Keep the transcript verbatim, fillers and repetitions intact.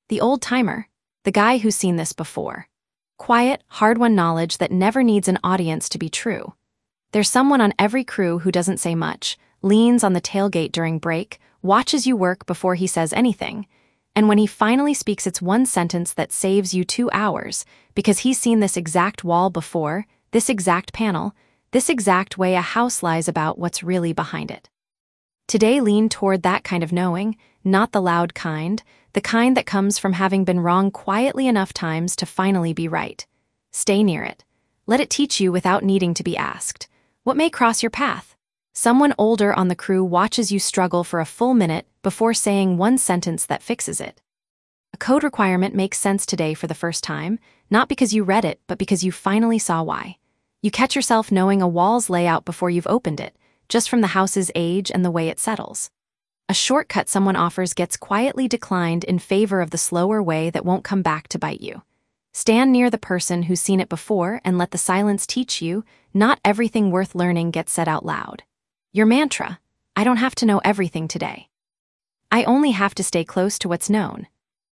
The old timer. The guy who's seen this before. Quiet, hard-won knowledge that never needs an audience to be true. There's someone on every crew who doesn't say much, leans on the tailgate during break, watches you work before he says anything, and when he finally speaks, it's one sentence that saves you two hours because he's seen this exact wall before, this exact panel, this exact way a house lies about what's really behind it. Today, lean toward that kind of knowing, not the loud kind, the kind that comes from having been wrong quietly enough times to finally be right. Stay near it. Let it teach you without needing to be asked. What may cross your path? Someone older on the crew watches you struggle for a full minute before saying one sentence that fixes it. A code requirement makes sense today for the first time, not because you read it, but because you finally saw why. You catch yourself knowing a wall's layout before you've opened it, just from the house's age and the way it settles. A shortcut someone offers gets quietly declined in favor of the slower way that won't come back to bite you. Stand near the person who's seen it before and let the silence teach you, not everything worth learning gets said out loud. Your mantra: I don't have to know everything today. I only have to stay close to what's known.